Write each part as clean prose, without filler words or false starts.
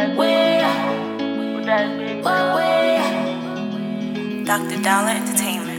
Dr. Dollar Entertainment.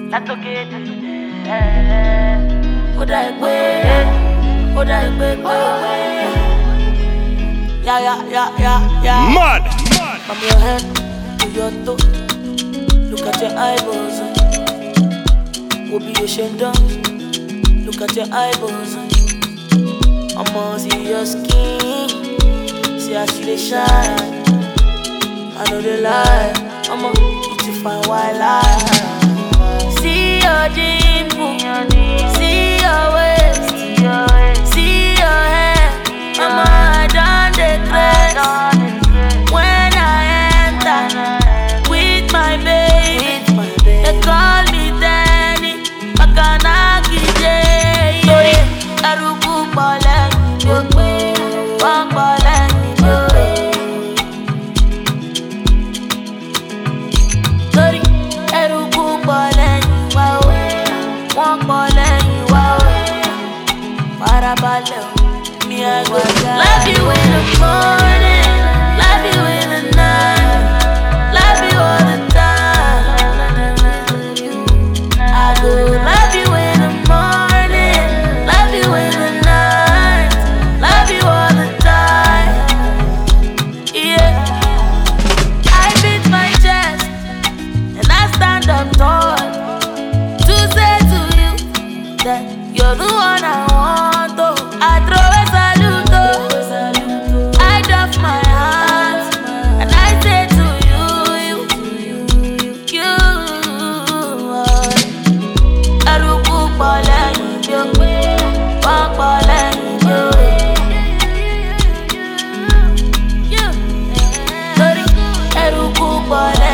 Yeah. Mad. From your head to your toe, look at your eyeballs. Will be ashamed of. Look at your eyeballs. I'ma see your skin, see how she dey shine. I know they lie. I'ma eat you fine while I see your dimple, see your waist, see your hair. I'ma done the grace. When I enter with my baby, they call me Danny. Makanaki J. Eruku Bole, Wang Bole. Sorry, Eruku Bole, wow, Wang Bole, wow. Parabale, me I go love you in the morning, love you in the night, love you all the time. I go love you in the morning, love you in the night, love you all the time. Yeah, I beat my chest and I stand up tall to say to you that you're the one I want. Oh, I throw a salute. Oh, I doff my hands and I say to you. Eruku Bole, Wang Bole, sorry, Eruku Bole,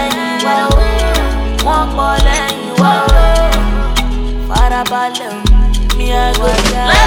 Wang Bole, Parabale, me I go